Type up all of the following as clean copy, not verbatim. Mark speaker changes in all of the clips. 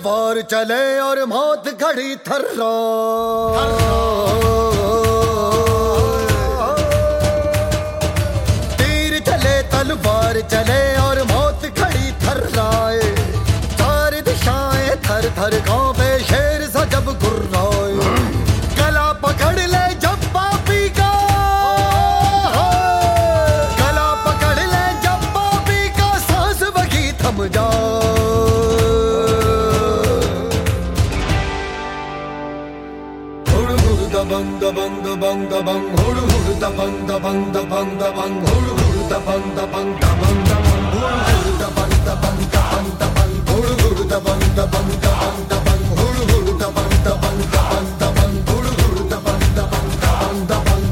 Speaker 1: तलवार चले और मौत घड़ी थर्रा। तीर चले तलवार चले और मौत घड़ी थर्राए। चार दिशाएं थर थर कांपे शेर सा जब गुर्राए। गला पकड़ ले जब पापी का, गला पकड़ ले जब पापी का, सांस वही थम जाए। Bang da bang da bang da bang, huru huru da bang da bang da bang da bang, huru huru da bang da bang da bang da bang, huru huru da bang da bang da bang da bang, huru huru da bang da bang da bang da bang, huru huru da bang da bang da bang da bang, huru huru da bang da bang da bang da bang।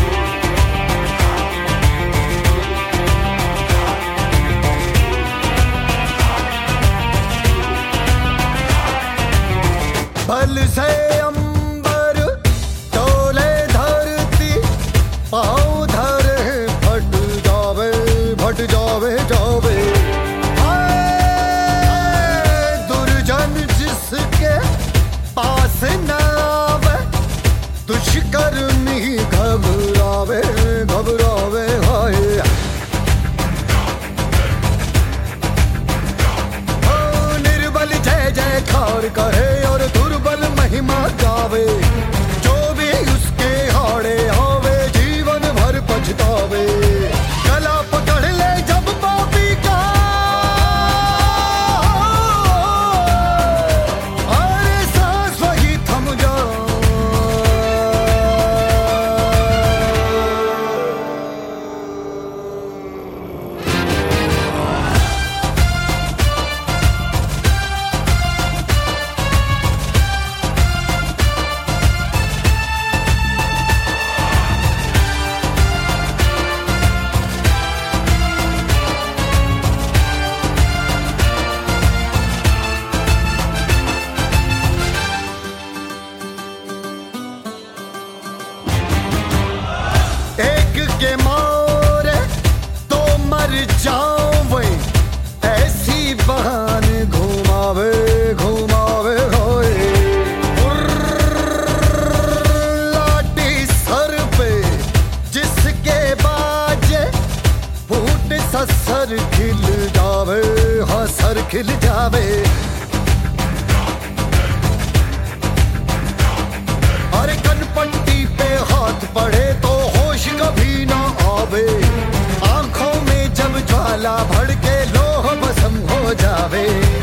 Speaker 1: बल से पाँव धरे फट जावे जावे। दुर्जन जिसके पास न आवे, दुष्कर्मी घबरावे घबरावे। हाय निर्बल जय जयकार करे और दुर्बल महिमा गावे। जो भी उसके हाड़े आवे जीवन भर पछतावे। गला पकड़ ले जब पापी का, अरे सांस वही थम जाए। के मारे तो मर जावे, ऐसी बहाने घुमावे घुमावे। होए लाठी सर पे जिसके बाजे, फूट सा सर खिल जावे। हाँ सर खिल जावे। अरे कनपट्टी पे हाथ पड़े तो होश कभी ना आवे। आंखों में जब ज्वाला भड़के लोह भस्म हो जावे।